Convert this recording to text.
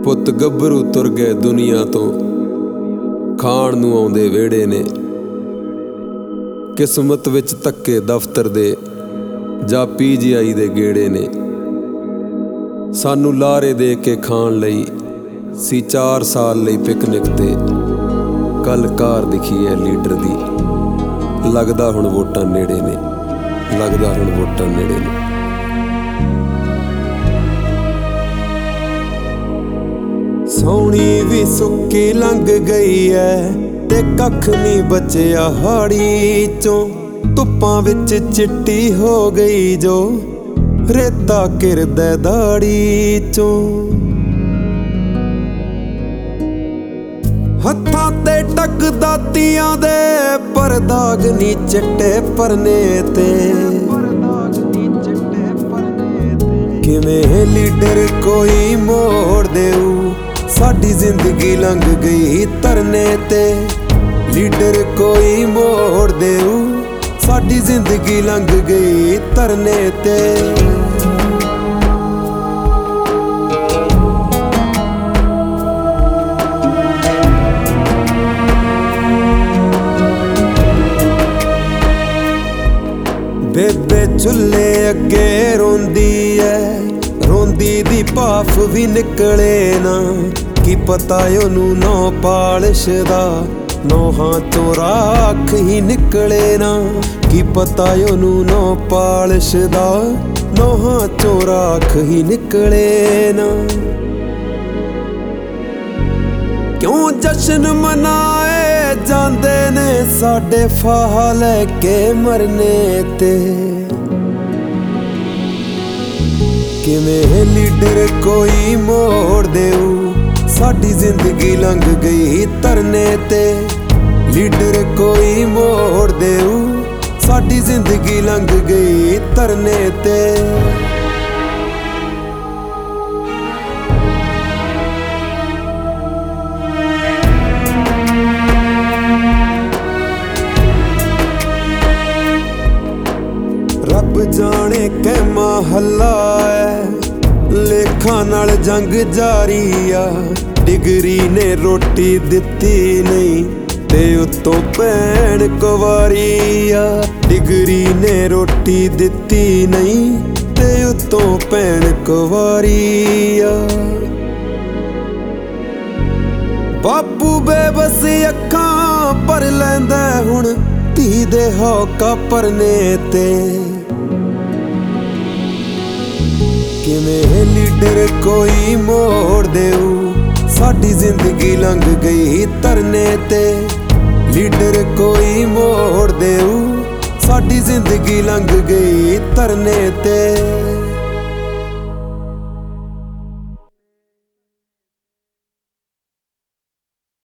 ਪੁੱਤ ਗੱਭਰੂ ਤੁਰ ਗਏ ਦੁਨੀਆ ਤੋਂ, ਖਾਣ ਨੂੰ ਆਉਂਦੇ ਵਿਹੜੇ ਨੇ। ਕਿਸਮਤ ਵਿੱਚ ਧੱਕੇ ਦਫ਼ਤਰ ਦੇ ਜਾਂ PGI ਦੇ ਗੇੜੇ ਨੇ। ਸਾਨੂੰ ਲਾਰੇ ਦੇ ਕੇ ਖਾਣ ਲਈ ਸੀ 4 ਸਾਲ ਲਈ ਪਿਕਨਿਕ ਤੇ। ਕੱਲ ਕਾਰ ਦਿਖੀ ਹੈ ਲੀਡਰ ਦੀ, ਲੱਗਦਾ ਹੁਣ ਵੋਟਾਂ ਨੇੜੇ ਨੇ, ਲੱਗਦਾ ਹੁਣ ਵੋਟਾਂ ਨੇੜੇ ਨੇ। ਸੋਹਣੀ ਵੀ ਸੁੱਕੀ ਲੰਘ ਗਈ ਐ ਤੇ ਕੱਖ ਨਹੀਂ ਬਚਿਆ ਹਾੜੀ ਚੋਂ। ਧੁੱਪਾਂ ਵਿੱਚ ਚਿੱਟੀ ਹੋ ਗਈ ਜੋ ਰੇਤਾ ਕਿਰਦਾ ਦਾੜੀ ਚੋਂ। ਹੱਥਾਂ ਤੇ ਟੱਕਦਾ ਤੀਆਂ ਦੇ ਪਰ ਦਾਗ ਨੀ ਚਿੱਟੇ ਪਰਨੇ ਤੇ। ਕਿਵੇਂ ਲੀਡਰ ਕੋਈ ਮੋੜ ਦੇਊ, ਸਾਡੀ ਜ਼ਿੰਦਗੀ ਲੰਘ ਗਈ ਧਰਨੇ ਤੇ। ਲੀਡਰ ਕੋਈ ਮੋੜ ਦੇਊ, ਸਾਡੀ ਜ਼ਿੰਦਗੀ ਲੰਘ ਗਈ ਧਰਨੇ ਤੇ। ਬੇਬੇ ਚੁੱਲ੍ਹੇ ਅੱਗੇ ਰੋਂਦੀ ਐ, ਰੋਂਦੀ ਦੀ ਭਾਫ ਵੀ ਨਿਕਲੇ ਨਾ। ਕੀ ਪਤਾ ਉਹਨੂੰ ਨੌ ਪਾਲਿਸ਼ ਦਾ, ਨੌਹਾਂ ਚੋਂ ਰਾਖ ਹੀ ਨਿਕਲੇ ਨਾ। ਕੀ ਪਤਾ ਉਹਨੂੰ ਨੌ ਪਾਲਿਸ਼ ਦਾ, ਨੌਹਾਂ ਚੋਂ ਰਾਖ ਹੀ ਨਿਕਲੇ ਨਾ। ਕਿਉਂ ਜਸ਼ਨ ਮਨਾਏ ਜਾਂਦੇ ਨੇ ਸਾਡੇ ਫਾਹਾ ਲੈ ਕੇ ਮਰਨੇ ਤੇ। ਕਿਵੇਂ ਲੀਡਰ ਕੋਈ ਮੋੜ ਦੇਊ, ਸਾਡੀ ਜ਼ਿੰਦਗੀ ਲੰਘ ਗਈ ਧਰਨੇ ਤੇ। ਲੀਡਰ ਕੋਈ ਮੋੜ ਦੇਊ, ਸਾਡੀ ਜ਼ਿੰਦਗੀ ਲੰਘ ਗਈ ਧਰਨੇ ਤੇ। ਰੱਬ ਜਾਣੇ ਕਹਿਮਾ ਹੱਲਾ ਐ, ਲੇਖਾਂ ਨਾਲ ਜੰਗ ਜਾਰੀ ਆ। ਡਿਗਰੀ ਨੇ ਰੋਟੀ ਦਿੱਤੀ ਨਹੀਂ ਤੇ ਉੱਤੋਂ ਭੈਣ ਕੁਵਾਰੀ ਆ। ਡਿਗਰੀ ਨੇ ਰੋਟੀ ਦਿੱਤੀ ਨਹੀਂ ਤੇ ਉੱਤੋਂ ਭੈਣ ਕੁਵਾਰੀ ਆ। ਬਾਪੂ ਬੇਬਸ ਅੱਖਾਂ ਭਰ ਲੈਂਦਾ ਹੁਣ ਧੀ ਦੇ ਹੌਕਾ ਪਰਨੇ ਤੇ। ਕਿਵੇਂ ਲੀਡਰ ਕੋਈ ਮੋੜ ਦੇਊ, ਸਾਡੀ ਜ਼ਿੰਦਗੀ ਲੰਘ ਗਈ ਧਰਨੇ ਤੇ। ਲੀਡਰ ਕੋਈ ਮੋੜ ਦੇਊ, ਸਾਡੀ ਜ਼ਿੰਦਗੀ ਲੰਘ ਗਈ ਧਰਨੇ ਤੇ।